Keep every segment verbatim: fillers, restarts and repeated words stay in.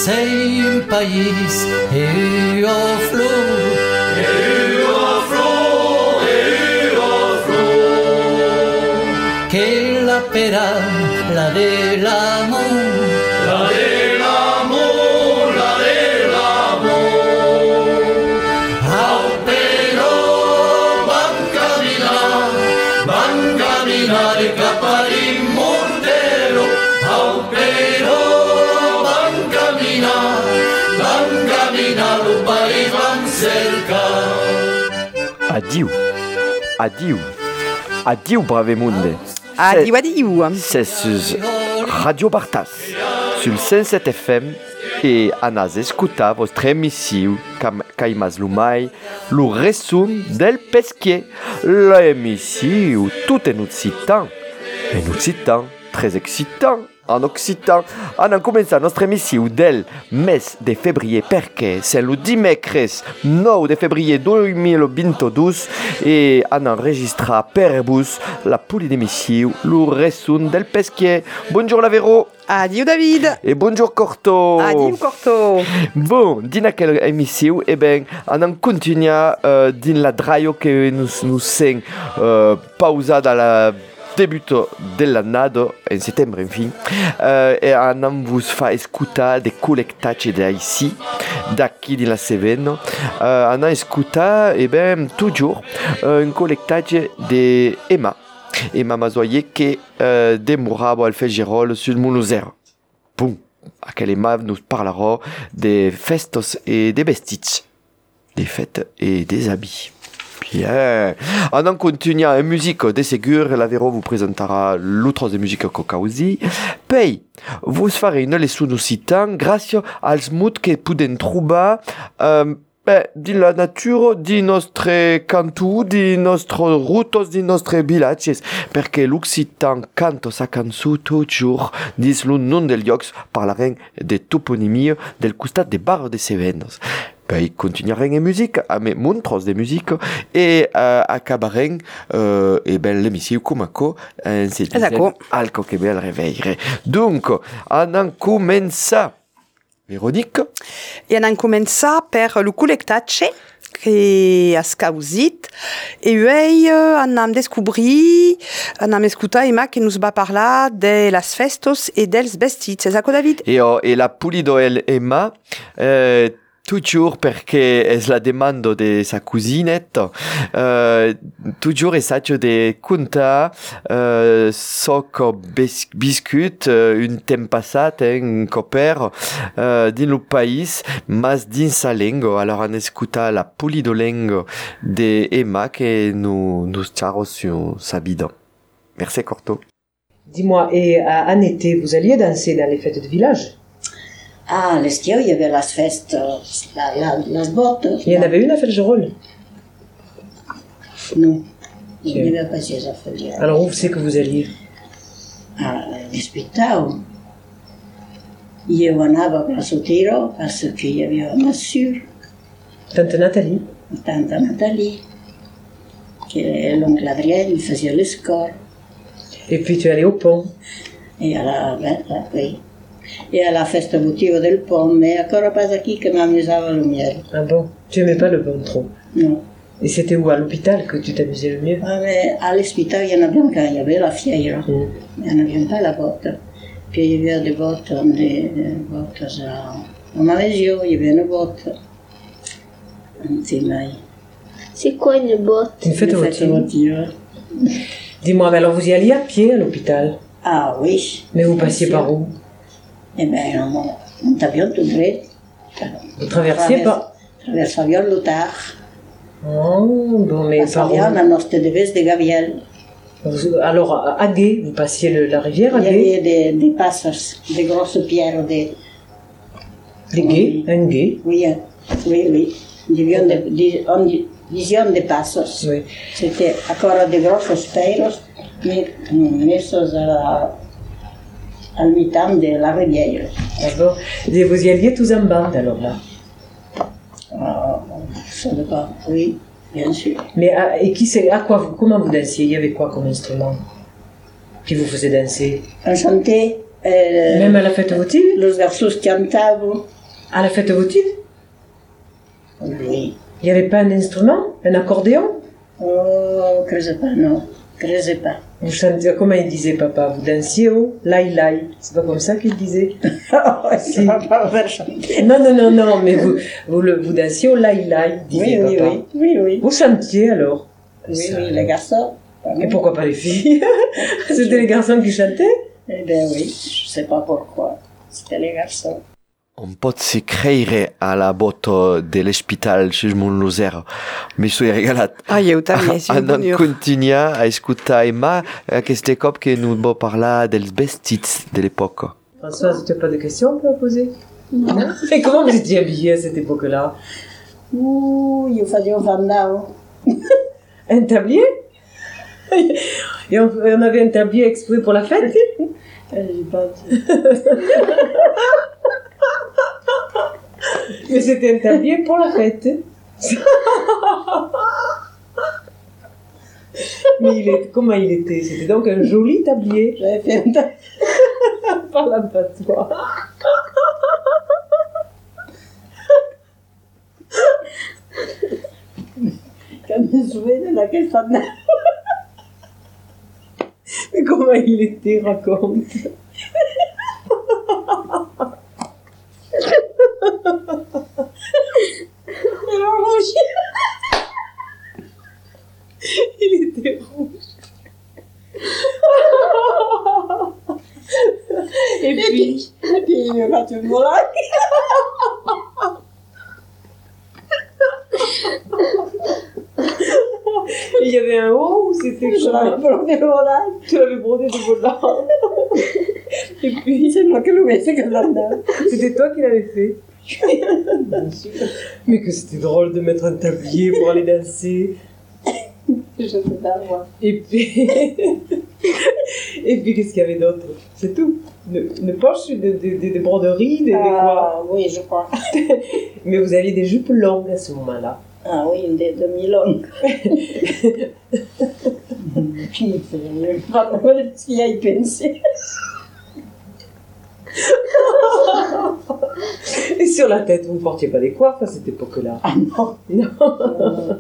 sei un país e o flor, e o flor, e o flor, che la pera, la dell'amor, la dell'amor, la dell'amor. Au però van camminare, van camminare cap all'immortelo, au però van camminare, van camminare un país van cercare. Adieu, adieu, adieu Bravemunde. Adieu, adieu. C'est sur Radio Bartas, sur le cent sept F M, et anas escuta vostra émission Caimas Lumai, le resum del pesquier, l'émission tout en occitan, en occitan, très excitant, en occitan. On a commencé notre émission del mes de février perché c'est le dimecres neuf de février deux mille vingt-deux et on enregistra per bus la puli d'émission le resum del pesquier. Bonjour Lavero. Adieu David. Et bonjour Corto. Adieu Corto. Bon, din aquella émission, eh ben, on en continue euh, din la draio que nous nous sen euh, pausa dans la début dell'annado, en settembre enfin, euh, et on vous fa escutar des collectages d'ici, d'ici de la Cévennes. Euh, on a escutat, eh ben, toujours euh, un collectage de Emma. Emma Mazoyer qui euh, démourra al Feggerol sur le Munuzer. Bon, à quel Emma nous parlera des festos et des vestiges, des fêtes et des habits. Bien. On en continue en musique de ségur. Lavero vous présentera l'autre de musique cocausi. Puis, vous ferez une leçon occitan grâce als mots que poden trouver euh, ben, dans la nature, dans notre cantu, dans notre routes, dans notre villages. Parce que l'occitan cante sa cançon toujours dis le nom del llocs parlarem de toponymie del costat de Bar de Cévennes. Ben, continuerem en musique, avec montres de musique, et euh, acabarem euh, et ben, l'émission comme co, en se disant alco que bel réveil. Donc, on en commence. Véronique. Et on en commence per le collectace che a scausit e uei on am descobri on am escutat Emma che nous va parlar de las festos e dels vestits. C'est ça, David? Et, oh, et la pulidoel Emma euh, toujours perché es la demanda de sa cousinette, euh, toujours essaggio de contar euh, soc bis- biscut euh, un temps passat en coper euh, din lo país, mas din sa lengo. Alors on escuta la pulidolengo de Emma que nous nous charros sur sa bidon. Merci Corto. Dis-moi, et en été, vous alliez danser dans les fêtes de village? Ah, l'estiu, il y avait las festes, la, la, las bottes. Il y en avait une à Felgerolles? Non, il n'y avait pas ces affaires. Alors où c'est que vous alliez? À l'hospital. Io andavo a Sotiro parce qu'il y avait ma sœur. Tante Nathalie? Tante Nathalie. Que l'oncle Adrien, il faisait le score. Et puis tu es allé au pont? Et à la, ben, là, oui. Et à la festa votiva del pont, mais ancora pas qui que m'amusava le mieux. Ah bon? Tu aimais pas le pont trop? Non. Et c'était où, à l'hôpital, que tu t'amusais le mieux? Ah, mais à l'hôpital, il y en avait quand il y avait la fièvre. Mm. Il n'y en avait pas la botte. Puis il y avait des bottes, des, des bottes en Malaisie, il y avait une botte. C'est quoi une botte? Une fête votive. Dis-moi, mais alors vous y alliez à pied à l'hôpital? Ah oui. Mais vous passiez par où? Eh bien, on, on avion tout droit. Vous traversiez par? Traversavion l'Otard. Oh, bon, mais par où? Passavion la nostra devise de Gaviel. Alors, à Gué, vous passiez le, la rivière à Gué? Il y avait des, des passes, des grosses pierres, des... Des gués? Un gué? Oui, oui, oui. Division de, di, on division de passos. Oui. C'était encore des grosses pierres, mais messos à la... à mi-temps de la rivière. D'accord. Et vous y alliez tous en bande, alors là? Ah, ça dépend, oui, bien sûr. Mais à, et qui c'est, à quoi vous, comment vous dansiez? Il y avait quoi comme instrument qui vous faisait danser? On chantait, Et, Même à la fête votive? Les garçons cantaient. À la fête votive? Oui. Il n'y avait pas un instrument? Un accordéon? Oh, je ne sais pas, non. Je ne sais pas. Vous chantiez, comment il disait papa? Vous dansiez au lai lai. C'est pas comme ça qu'il disait? Si. Va pas faire chanter. Non, non, non, non, mais vous, vous, le, vous dansiez au lai lai, disait Oui, oui, papa. oui, oui, oui. Vous chantiez alors? Oui, oui, les garçons. Et pourquoi pas les filles? C'était les garçons qui chantaient? Eh bien oui, je ne sais pas pourquoi. C'était les garçons. Un pot se creire a la boto de l'hospital chez mon loser. Mi sono regalat. Ah, eu també, és un Andan bonheur. continuar a escutar Emma aquest cop que nous va parlar dels vestits de l'époque. Françoise, tu n'as pas de questions à poser? Non. Et comment vous étiez habillée à cette époque-là? Ouh, ils faisaient un fandao. Un tablier? Et on, on avait un tablier exprès pour la fête? J'ai pas dit. Mais c'était un tablier pour la fête. Mais il est, comment il était? C'était donc un joli tablier. J'avais fait un tablier. Par la passoire. Quand je me souviens de laquelle fandao. Mais comment il était, raconte. Il a rouge. Il était rouge. Et puis, Et puis il me fait une blague. il y avait un haut ou c'était Je l'avais comment? brodé le volant. Tu l'avais brodé de volant. Et puis, C'est moi qui le mettais comme là-dedans. c'était toi qui l'avais fait. Mais que c'était drôle de mettre un tablier pour aller danser. Je sais pas moi. Et puis, et puis qu'est-ce qu'il y avait d'autre? C'est tout. Une, une poche, des de, de, de broderies, des, des quoi? Ah oui, je crois. Mais vous aviez des jupes longues à ce moment-là. Ah oui, des demi-longues. Puis, c'est pas mal de ce qu'il y a y penser. Et sur la tête, vous ne portiez pas des coiffes à cette époque-là? Ah non. Non.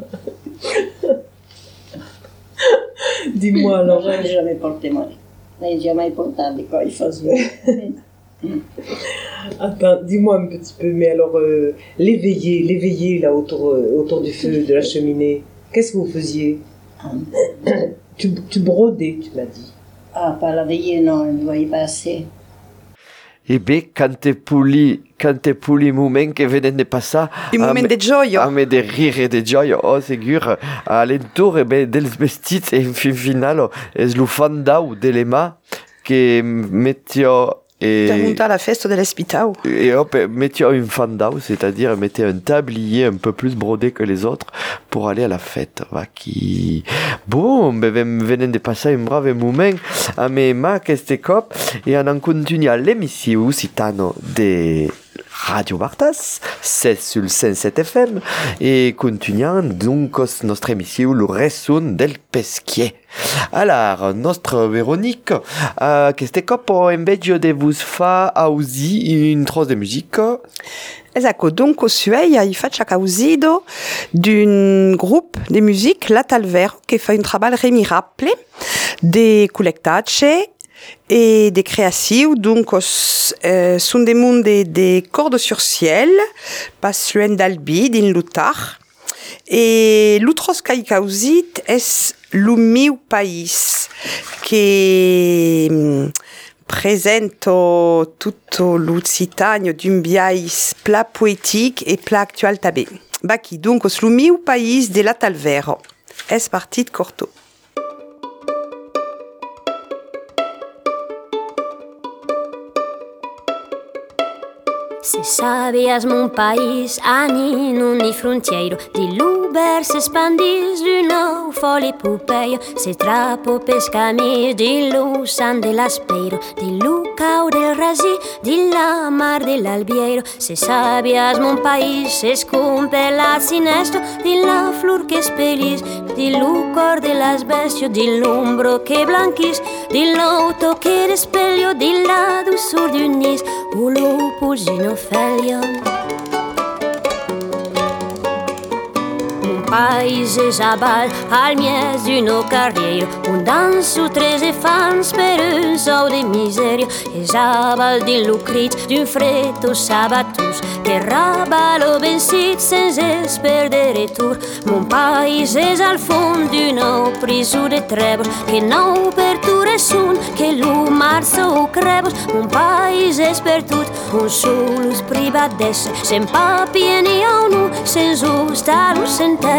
Dis-moi alors. Je n'ai jamais porté moi. Je n'ai jamais porté des coiffes. Attends, dis-moi un petit peu, mais alors, euh, l'éveillé, l'éveillé là autour, euh, autour du feu, de la cheminée, qu'est-ce que vous faisiez? tu, tu brodais, tu m'as dit. Ah, pas la veillée, non, je ne voyais pas assez. E bé, quand te puli, quand te puli moment que venen de passar... Un moment de gioia. A me de rire e de gioia, oh, segur, a l'entour e bé, dels vestits, e en fin final, es lo fandau de l'Emma, que mettio... Et, Pergunta la festa de l'hospital. et hop, mettio un fandau, c'est-à-dire mettez un tablier un peu plus brodé que les autres pour aller à la fête. Va qui... Bon, ben venen de passar un brave moment a me Emma aquest cop e anem continuar l'emissió citano de Radio Bartas, c'est sul cent set F M, et continuant donc notre émission, le resum del pesquier. Alors, notre Véronique, euh, qu'est-ce que pour invece de vous faire aussi une trosse de musique? Esatto, donc suei ai faccia causido d'un groupe de musique La Talvero che fa un travail remirable de collectace et des créations, donc euh, sont des mondes des, des cordes sur ciel, pas loin d'Albi, din Lutar. Et l'outros qu'ai causit est le meu país, che presento tutto l'Occitanie d'un biais plat poétique et plat actual tabé. Baki, donc, le meu país de La Talvero. Es parti de corto. Se sabias mon país, ani non ni frontiero, di l'uber se spandis l'uno foli pupeio, se trapo pescamis, di lu san dell'aspeiro, di lu cau del rasi, di la mar dell'albiero. Se sabias mon país, se scumpe la sinestro, di la flor che spelis, di lu cor de las bestio, di l'umbro che blanquis, dell'auto che rispeglio, di lato sur di un nis, un lupo ginofelio. Un paese zabal al mies d'uno carriero, un danso trese fans per un sau de miseria, e zabal di lucrit d'un freddo sabatus, che rabalo bensit senza perdere tour. Mon paese al fond d'uno prisu de trebos, che non per ture sun, che lu marzo crebos. Un paese per tut, un sulus privat d'esse, sen papi e ni a unu, sen sustalus en terra.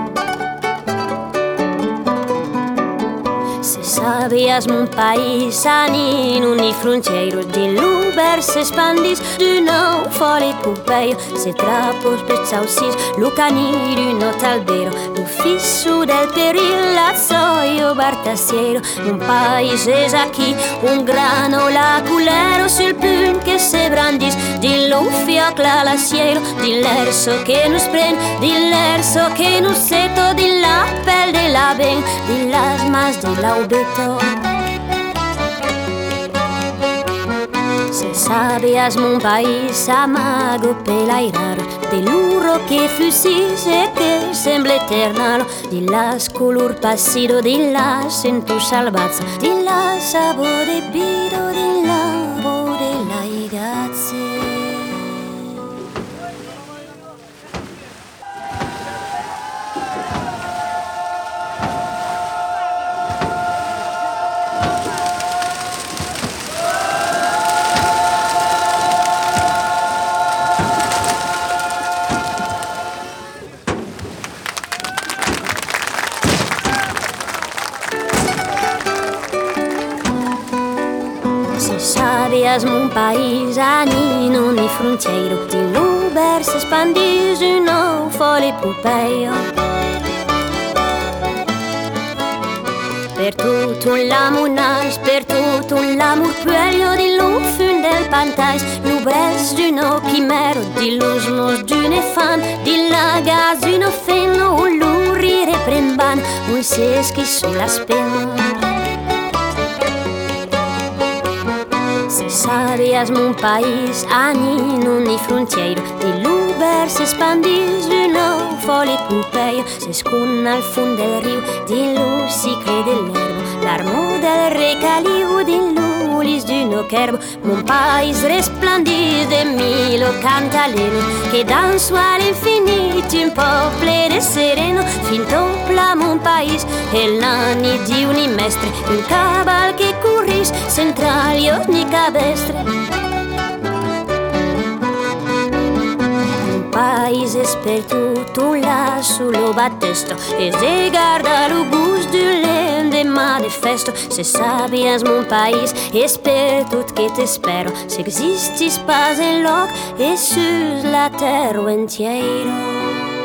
Se sabias mon país anin uni frontiero, di l'uber se spandis d'uno foli pupeio, se trapos pezzausis lu cani d'uno talbero, lu fisso del peril lazzoio bartassiero. Un paese aquí, un grano laculero sul pun che se brandis, di lo fiacla la cielo, di l'erso che nos pren, di l'erso che nos seto, di la pel de la ben, di las mas de la ubeto. Se sabias mon país amago pelairar, de l'uro che fusis e che sembla eternalo, di las color passido, di la sento salvezza, di la sapore bido, di la de la ragazze. Sabias mon país anin uni frontiero, di l'uber se spandis uno foli pupeio. Per tutto l'amor nas, per tutto l'amor puelio, di l'ufun del pantais, l'ubres d'uno chimero, di l'usmos d'une fan, di la gaz d'uno fenno, un lurire premban, un seschi sulla spenna. Se sabias mon país anin uni frontiero, di l'uber se spandis d'uno foli pupeio, se scunna al fond del rio, di lo cicle dell'erbo, l'armo del recaliu, di l'ulis d'uno cherbo. Mon país resplendis de mille cantaleno, che danso all'infinito un popolo de sereno, fin topla mon país, e l'anni di uni mestre, un cabal che curris, centrali ogni cabestre. Un paese per tutto là sullo battesto, e se guarda lo gusto de manifesto. Se sabias mon país, es per tout che te spero, se existis pas en loc, e sus la terra entiero.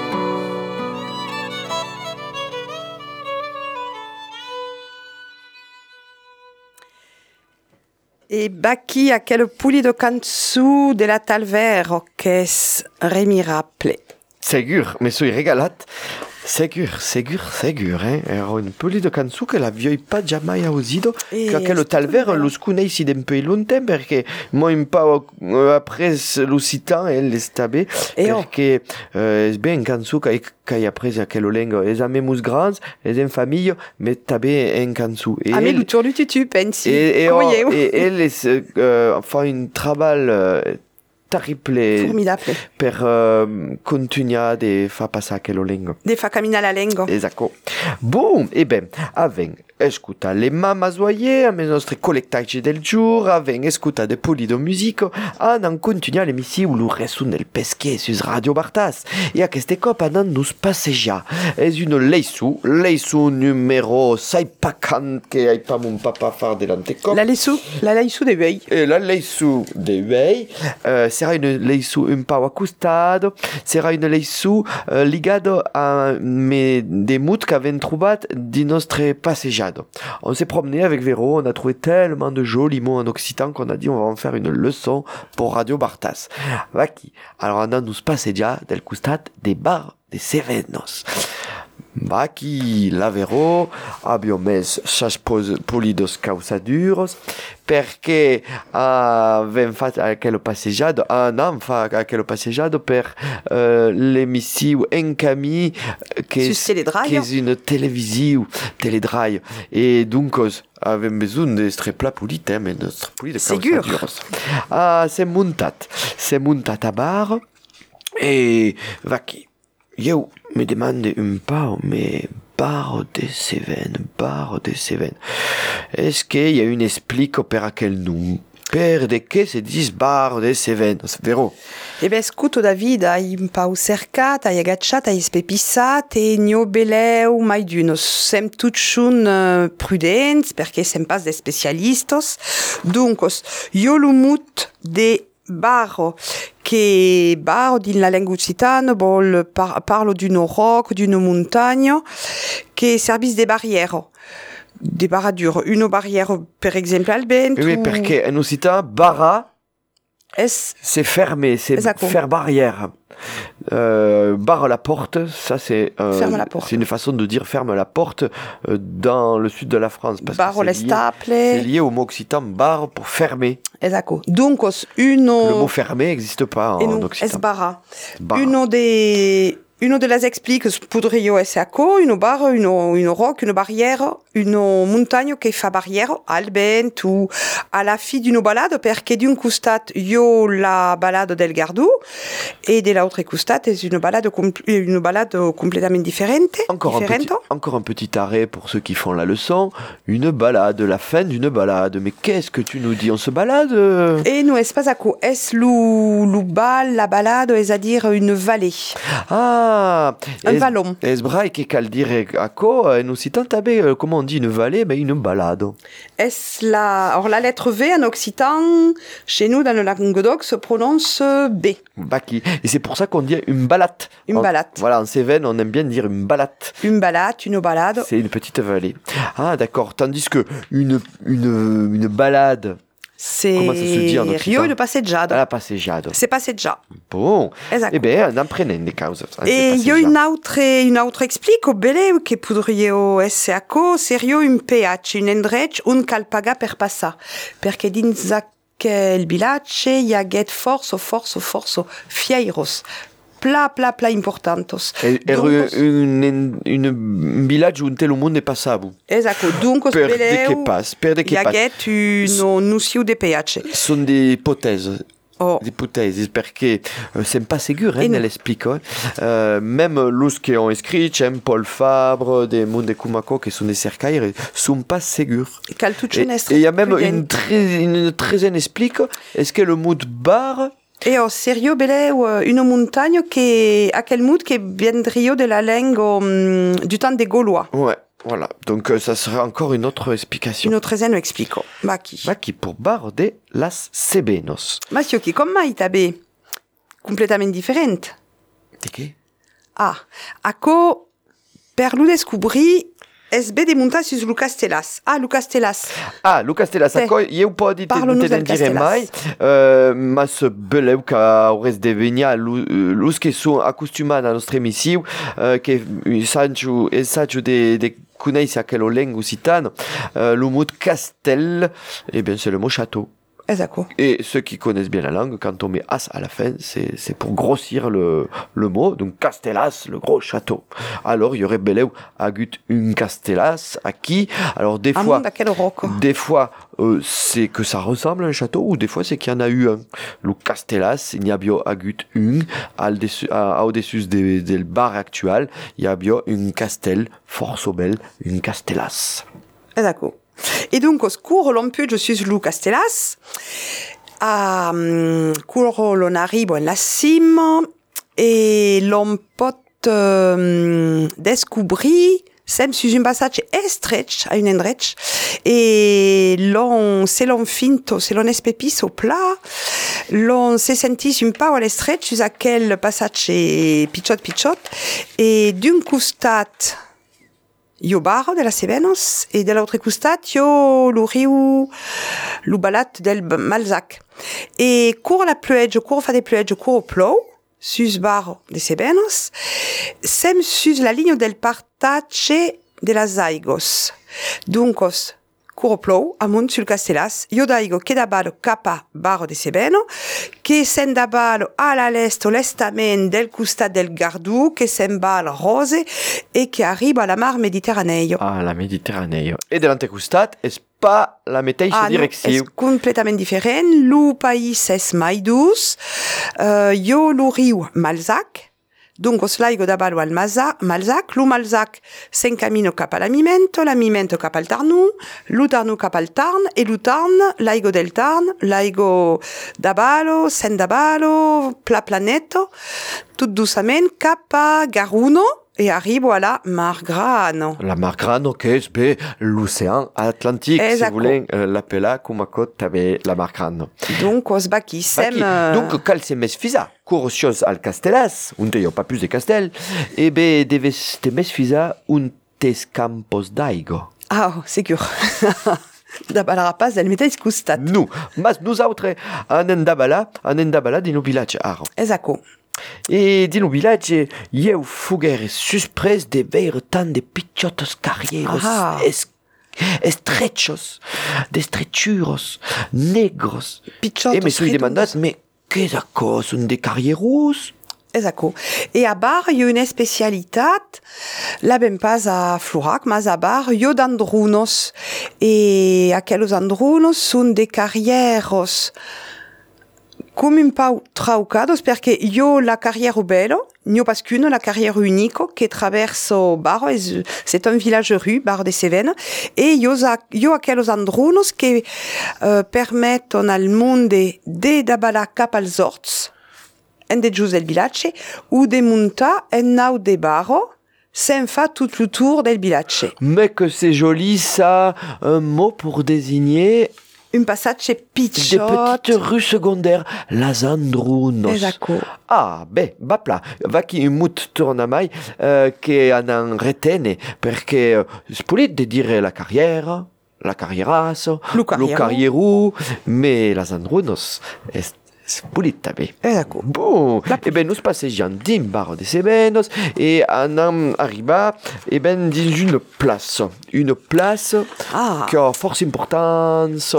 E bacchi a quel puli de canzu de la talver che es remiraple. Segur, me soi regalat. Segur, segur, segur, hein. Era un poli de canzu che la vioi pas jamais ausido, che aquel talver lo scuneisi d'un peu longtemps, perché mo un po' apres lo citan e l'estabé, perché eh, es ben canzu che hai apres aquel lengo, es amemus grands, es en famille, mais tabe en canzu. A me l'autour du tutu, pensi. Et, et, oh, et elle euh, fa un travail euh, terrible. Formidable. Per uh, continuare de fa passare aquello lengo. De fa camminare la lengo. Esatto. Bom, e ben, aven escuta le mamma zoie, a me nostre collectaggi del giur, aven escuta de polido musico, anan continua l'emissiu lo resun del pesche sus Radio Bartas. E a queste cop anan nos passeja. Es une leisu, leisu numero saipacan che hai pa mon papa far delante cop. La leisu, la leisu de vei. E la leisu de vei, uh, sarà une leisu un po' accostado, sarà une leisu uh, ligado a me des mots qu'aven trouvat di nostre passeggiado. On s'est promené avec Véro, on a trouvé tellement de jolis mots en occitan qu'on a dit on va en faire une leçon pour Radio Bartas. Vaki. Alors on a nous passeggia del costat des bars de Sevenos. Baki lavero abbiamo messo sas polidos causaduros perché abbiamo fatto aquello passeggiato anam fa aquello passeggiato per uh, l'emissione en cami che è una televisione teledraio e dunque avem besoin d'estre plat pulit, eh, mais nostre pulit de causaduros. Ah, c'est montat, c'est montat a bar e Baki. Eu me demande un peu, mais bar de Seven, bar de Seven. Est-ce qu'il y a une explique per aquel nom? Per de che se dis bar de Seven, vero? E beh, scuto David, hai un po' cercat, hai agacciat, hai spepissat e nio beleu mai d'uno. Sem tutxun uh, prudents, perché sem pas de specialistos. Duncos, io l'umut de barro, che barro din la lingua occitana vol par- parlo d'uno roc, d'uno montagna, che servis de barriere. Des barradures. Une barrière, par exemple, al vento. Oui, perché en occitan, barra, es... c'est fermé, c'est Exacto. Faire barrière. Euh, barre la porte, ça c'est, euh, ferme la porte. C'est une façon de dire ferme la porte euh, dans le sud de la France. Parce barre que c'est lié, c'est lié au mot occitan barre pour fermer. Exacto. Donc, uno... Le mot fermer n'existe pas en, en occitan. Es barra. barra. Uno des... Uno de las expliques podrio essere co, uno bar, uno, uno roc, una barrière, uno montagno che fa barrière al vento, alla fine d'uno balado, perché d'un costat io la balado del Gardou e dell'altro costat è una balado, compl- une balado completamente differente. Encore un, petit, encore un petit arrêt pour ceux qui font la leçon. Une balade, la fin d'une balade. Mais qu'est-ce que tu nous dis? On se balade? Et nous, es pas à co, es lu, lu bal, la balade, c'est-à-dire une vallée. Ah! Un es, vallon. Es brai che cal dire a co, en occitan tabe, comment on dit une vallée, mais une balade. Est la, alors la lettre V en occitan, chez nous dans le Languedoc, se prononce B. Baki. Et c'est pour ça qu'on dit une balade. Une en, balade. Voilà, en Cévennes, on aime bien dire une balade. Une balade, une balade. C'est une petite vallée. Ah, d'accord. Tandis que une, une, une balade, c'est comment ça se dit en occitan? Rio de passeggiado. La passeggiado. C'est passeggia. Bon. Esatto. Eh bien, on apprend des causes. E io une autre, une autre explico belle che podrio essere a co, serio un peace, un endrech, un cal paga per passa. Perché dins aquel bilace hi haguet forzo, forzo, forzo, fieiros. Pla, pla, pla importantos. E, er un, un village où tel monde est passable. Esatto, donc per de che passe, per de che passe. Hi haguet un nusiu de peace. Sono des ipotesi. Oh. Ipotesi, perché uh, c'est pas sûr, hein, elle explique. Hein. Uh, même los qui ont écrit, hein, Paul Fabre, des Monde Kumako, qui sont des cercailles, sont pas sûrs. Et il y a même une, très, une treizaine explique, est-ce que le mot bar E ho serio belle une montagne che a quel mood che viendrio de la langue um, du temps des Gaulois. Ouais, voilà. Donc euh, ça serait encore une autre explication. Une autre scène explico. Baki. Baki pour bar de las Sebenos. Ma sio che con mai tabe completamente differente. De che? Ah, ako per lu descobri S B de monta sus Lu Castellas. Ah, Lu Castellas. Ah, Lu Castellas. Te. Acco, io un po' di te Parlo-nous non del dire mai, uh, ma se beleu ca aures de venia lus che sono accostumati alla nostra emissione, uh, che saggio e saggio de, de conèixer aquella lingua occitana, uh, le mot castel, eh bien c'est le mot château. Esatto. Et ceux qui connaissent bien la langue, quand on met as à la fin, c'est, c'est pour grossir le, le mot. Donc, Castellas, le gros château. Alors, il y aurait beleu agut un Castellas à qui? Alors, des fois, des fois, euh, c'est que ça ressemble à un château, ou des fois, c'est qu'il y en a eu un. Le Castellas, il y a bien agut un, al dessus, à, au-dessus des, des bar actuel, il y a bien un castel, force bel, un Castellas. Esatto. Et donc, scuro l'ompiuggio sus Lu Castellas, a um, curo l'on arrivo en la cima, e l'on pot um, descobri sem sus un passage estrech, a un endrech, e l'on, se l'on finto, se l'on espepis au plat, l'on se sentis un pau all'estrech sus aquel passage picciot picciot, e d'un costat io barro della Sebenos e dall'altro costat io lo riu lo balat del Malzac. E cur la plueggia, cur fa de plueggia, cur plou, sus Barro de Cebenos, sem sus la ligne del partage de las aigos. Duncos, Curoplou, amunt sul castellas, io daigo che da balo capa Barro de Sebeno, che sen da balo alla l'est o l'estament del costat del Gardou, che sen balo rose e che arriba alla mar Mediterraneo. Ah, la Mediterraneo. E dell'antecostat es pas la mateixa ah, direcció. No, és completament diferent. Lo país és mai dus. Uh, jo lo riu Malzac. Donc, os laigo da balo al Malzac. Lo Malzac s'encamino cap a l'Amimento, l'Amimento cap al Tarnu, lo Tarnu cap al Tarn, e lo Tarn, laigo del Tarn, laigo da balo, sen da balo, pla planeto, tout doucement cap a Garuno, et arrivo à la Mar Grano. La Mar Grano, che è bé, l'océan Atlantique, Exacto. si volem uh, l'appelar com a cot també la Mar Grano. Donc, os baquissem... Uh... Donc, cal se mes fisa, corocios al castellas, un te pas plus de castel, e bé, deves te mes fisa un tes campos d'aigo. Ah, oh, segur. Da balarapaz del mateix costat. Nu, mas nosaltres anem da bala, anem da bala din un vilatge aro. Exacto. E din un vilatge eu foguere suspres de veure tant de pitjotos carrieros es, estrechos, de estrechuros, negros. Pitjotos e me sui demandat, me que d'acò, són de carrieros? Exacto. E a bar, io una specialitat, la ben pas a Florac, mas a bar, io d'andrunos. E aquelos andrunos són de carrieros come un pau traucados, perché io la carrière bello, n'ho pas qu'une, la carrière unico, che traverso Barro, c'est un village rue, Barro de Cevenos, e io, io aquelos andrunos che uh, permettono al monde de dabala cap als orts, en de gius del village, ou de munta en nau de Barro, sem fa tout le tour del village. Mais que c'est joli ça, un mot pour désigner... Un passage pitchot. Des petites rues secondaires, las andrunos. Exacto. Ah, beh, va pla. Va chi un mut torna mai eh, che anan retene, perché eh, spolit de dire la carriera, la carrierasso, lo carrieru, lo carrieru, mais las andrunos est spolit també. Exacto. Bon, e ben nous passejam din Barro de Cebenos e anam arribar e ben dins une place, une place ah. qui a force importance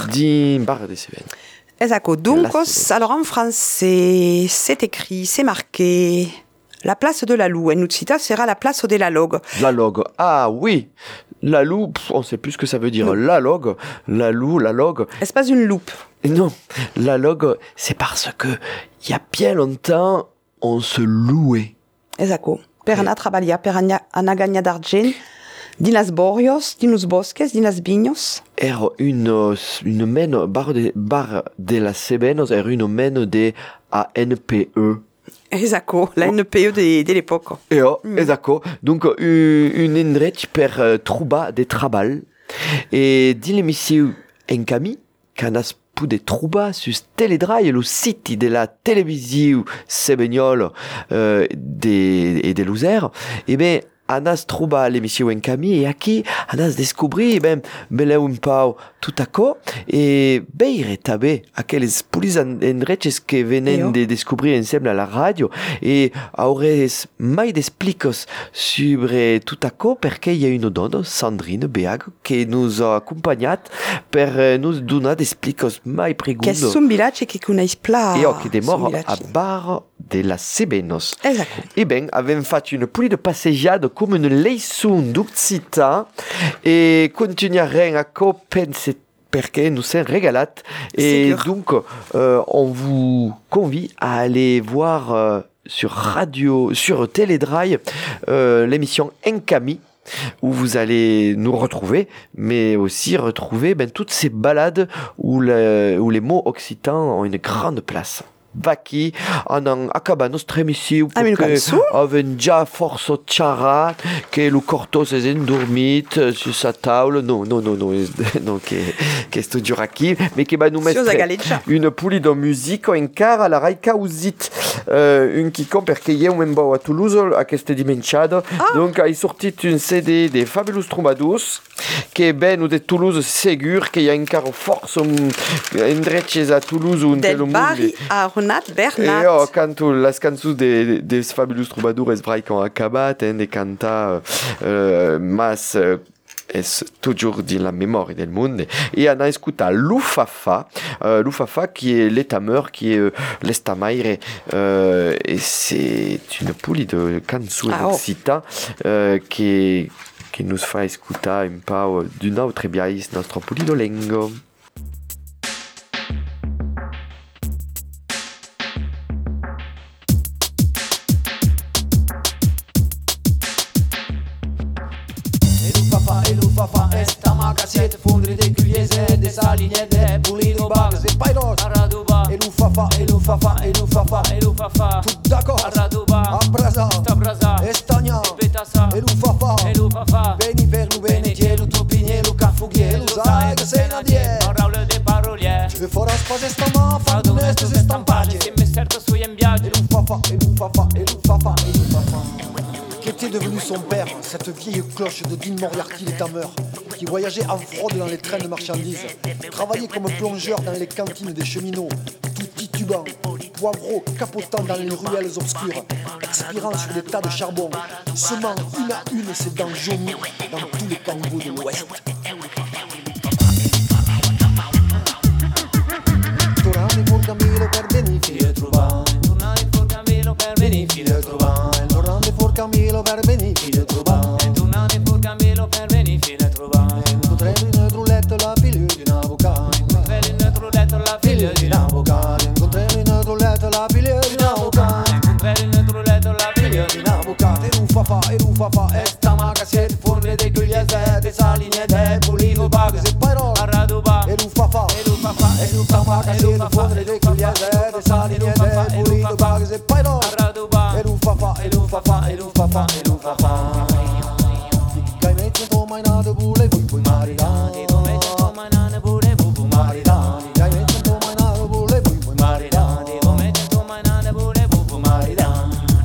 din Barro de Cebenos. Exacto. Donc, alors en français, c'est écrit, c'est marqué. La place de la Loue. En Utsita sera la place de la Logue. La Logue. Ah oui. La Loue, pff, on sait plus ce que ça veut dire. Mm. La Logue, la Loue, la Logue. Est-ce pas une loupe? Non, la Logue, c'est parce que il y a bien longtemps, on se louait. Exacto. Per anar a treballar, per anar a gagnar d'argent, din las borrios, din los bosques, din las vinyos. Era une, une mène, bar de, bar de la Cebenos, era une mène de A N P E. Exacto, la N P E de, de l'époque. Et oh, mm. Exacto. Donc, une endret per uh, trouba de trabal. Et din l'émission Encami, canas de trouba sus Teledrai, le site de la télévision sebegnole euh, de, et de l'User, et bien, anas trouba l'émission Encami, et aquí, anas descobri, et ben, beleu un pau tout à co, et beire tabe, aquelles polis endreches que venen de descobrir ensemble à la radio, et aures mai d'explicos sobre tout à co, perché il y a une donna, Sandrine Beag, qui nous a accompagnat per nous donar d'explicos mai pregundo. Qu'est-ce un village qui connaisse pla. Et qui est mort à Barro de la Cebenos. Exacto. Et bien, avem fait une poulie de passejade comme une leçon d'Occità et continuerem à penser perché nous sommes régalat. Et donc, euh, on vous convie à aller voir euh, sur radio, sur Teledrai, euh, l'émission Encami, où vous allez nous retrouver, mais aussi retrouver ben, toutes ces balades où, le, où les mots occitans ont une grande place. Vaki, anan acaba nostra emissió perquè avem ja força xerrat que lo cortos és endormit sur sa taula, no, no, no, no, no que, que estudiar aquí, mais que va nous mettre une poulie de musique encara la Raica Usit, uh, un quicon perquè hi ha un membau a Toulouse aquesta dimensiada, ah. Donc ha sortit un C D de Fabulous Troubadours che venu de Toulouse segur che hi ha encara forza indretges a Toulouse un Del Bari a Ronat Bernat. E io canto las cançons de, de Fabulous Troubadours vrai qu'ont acabat hein, de cantar uh, mas uh, es toujours dans la mémoire del monde et on a écouté l'Ufafa euh, l'Ufafa qui est l'étameur qui est euh, l'estamaire euh, et c'est une poulie de cançons ah, oh. occitan euh, qui qui nous fait écouter un peu d'une autre biais notre poulie de lengo. Esta maca siete fondre de culiese de saline de pulido bags et pairos Araduba et l'ufafa et l'ufafa et l'ufafa et l'ufafa tout d'accord Araduba abraza sta braza estagna petasa et l'ufafa et l'ufafa beni per lu bene tielu tu pignelu cafughielu sai che sei nadie parole de parolier e foras pas esta ma fa du nestes estampaggi si me certo sui embiaggi et l'ufafa et l'ufafa et l'ufafa et l'ufafa. Qu'était devenu son père, cette vieille cloche de Dean Moriarty l'étameur, qui voyageait en fraude dans les trains de marchandises, travaillait comme plongeur dans les cantines des cheminots, tout titubant, poivreau capotant dans les ruelles obscures, expirant sur des tas de charbon, semant une à une ses dents jaunies dans tous les caniveaux de l'Ouest. Tornare for Camilo per benefit trovare, tornare for Camilo per benefit trovare, tornare for Camilo per benefit trovare, tornare for Camilo per benefit trovare. Incontrare in roulette la figlia di un avvocato, incontrare in roulette la figlia di un avvocato, incontrare in roulette la figlia di un avvocato, incontrare in roulette la figlia di un avvocato. E l'ufafa, e l'ufafa, e sta maga siete forne dei cugliese, dei saline, dei pulido bags e poi Araduba, e l'ufafa, e l'ufafa, e l'ufafa, e l'ufafa, fondre dei cugliese, dei saline, dei pulido bags e poi Araduba, e l'ufafa, e l'ufafa, e l'ufafa, e l'ufafa. Che metti tu mai nato pure voi puoi maritare, tu metti tu mai nato pure voi puoi maritare, che metti tu mai nato pure voi puoi maritare, tu metti tu mai nato pure voi puoi maritare.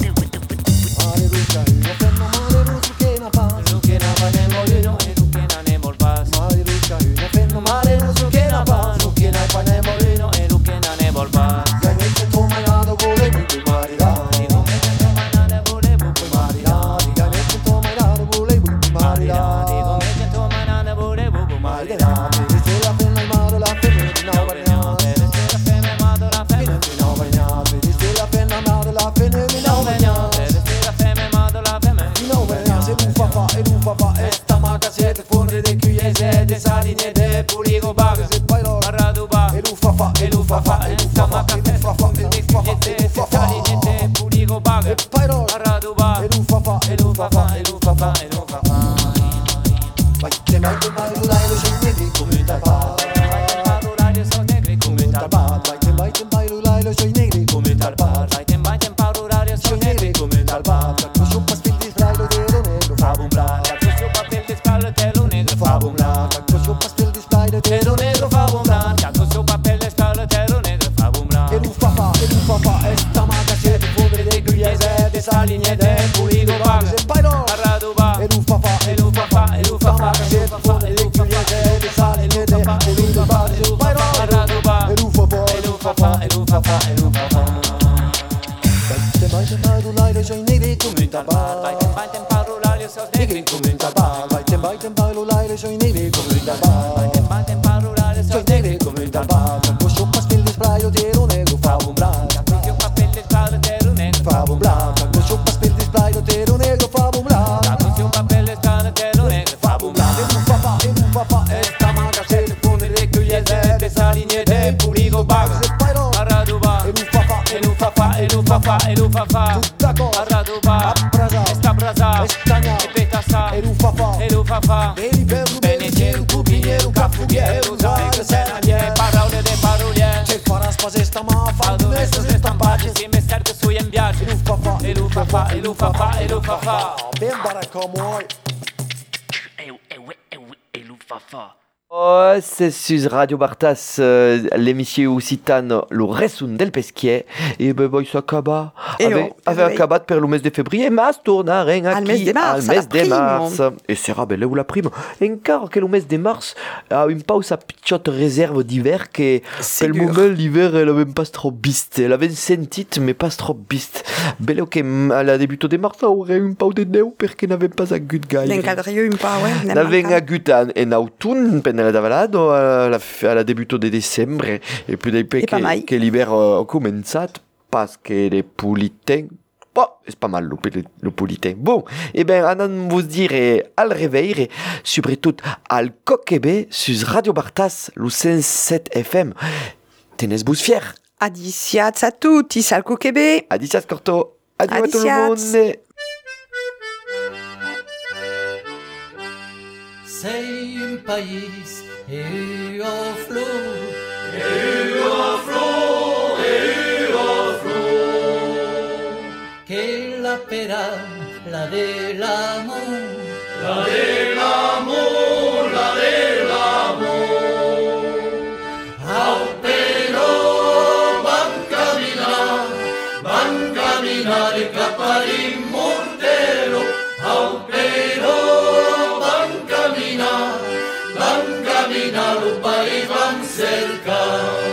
Alleluia, io fermo male russo che na fa, su che na fa ne molino e tu che na ne mol pas. Alleluia, io fermo male russo che na fa, su che na fa ne molino e tu che na ne mol pas. Che metti tu mai nato pure voi puoi maritare, tu metti tu mai nato pure voi puoi maritare, che metti tu mai nato pure voi puoi maritare, tu metti tu mai nato pure voi puoi maritare. Se la femmina è male la femmina di no bagnate, se la femmina è male la femmina di no bagnate, se la femmina è male la femmina di no bagnate, se la femmina è male la femmina di no bagnate. E l'ufafa, e l'ufafa, e sta maca siete fondre dei cugliese, dei saline, dei puligo bags e poi loro Araduba, e l'ufafa, e l'ufafa, e l'ufafa, e l'ufafa, e l'ufafa, e l'ufafa, dei puligo bags e poi loro Araduba, e l'ufafa, e l'ufafa, e l'ufafa, e l'ufafa. Vai te mai te mai l'ulai lo sono negri come tal bar, vai te mai l'ulai lo sono negri come tal bar, vai te mai te mai l'ulai lo sono negri come tal bar, vai te mai te mai l'ulai lo sono negri come tal bar. Lo so pas fil di strallo de negro fa bumblar, lo so pas fil di strallo de negro fa bumblar, lo so pas fil di strallo de negro fa bumblar, lo so pas fil di strallo de negro fa bumblar. E l'ufafa, e l'ufafa, e sta maga siete fondre dei cugliese, dei saline, dei pulido bags e poi no Araduba, e l'ufafa, e l'ufafa, e l'ufafa, siete fondre dei cugliese, dei saline, dei pulido bags e poi no Araduba, e l'ufafa, e l'ufafa, e l'ufafa, e l'ufafa. Vai te mai te mai l'ulai lo sono negri come tal bar, vai te mai te mai l'ulai lo sono negri come tal bar, vai te mai te mai l'ulai lo sono negri come tal bar, vai te mai te mai l'ulai lo sono negri come tal bar. Lo so pas fil di spraio de negro fa bumblar, lo so pas fil di spraio de negro fa bumblar, lo so pas fil di spraio de negro fa bumblar, lo so pas fil di spraio de negro fa bumblar. E l'ufafa, e l'ufafa, e sta maga siete fondre dei cugliese, dei saline, dei puligo bags e poi no Araduba, e l'ufafa, e l'ufafa, e l'ufafa, e l'ufafa, tutta cosa Araduba, abraza, esta braza, estagna, e petasa, e l'ufafa, e l'ufafa, beni per bene cielo, cupignero, cafughiero, sai che sei nadie, parole de parolier, che faras pas esta ma fa du nestes estampaggi, si me cerca sui embiaggi, e l'ufafa, e l'ufafa, e l'ufafa, e l'ufafa, ben baracomoy. E l'ufafa. Oh, c'est sur Radio Bartas, euh, l'émission occitane Le Resum del Pesquier. Et ben, voi s'acaba. Et Avec, oh, avec oui. acabat per le mes de février, mas tornaren Al mes aquí de mars, al a la mes de mars. prime. Et sera belle ou la prime. Encara que le mes de mars a une pause à petite réserve d'hiver que per le Ségur. moment l'hiver elle avait pas trop biste. Elle avait senti mais pas trop biste. Belle que mm, à la début de mars aurait une pause de neu perquè n'avait pas a gut gaire. L'encadriu un pa, ouais. N'avem agut en, en autunn, pen la davalado, a la, a la debuto de decembre, e più dei pe E pas mai. che, che l'hiver ha començat, parce que les pulitens, bon, c'est pas mal le, le pulitin. Bon, e ben, anan vos dire al reveire, sobretot al Coquebe, sus Radio Bartas, lu cent sept F M. Tenez-vous fier. Adiciats a tutti, sal Coquebe. Adiciats corto. Adieu a tout le Adiciats. monde. Sei un país e o flor, E o flor, e o flor, che la pera, la de l'amor, la de l'amor, la de l'amor. Au però van caminar, van caminar cap a l'immortelo. Au però van caminar, van caminar, el país van cercar.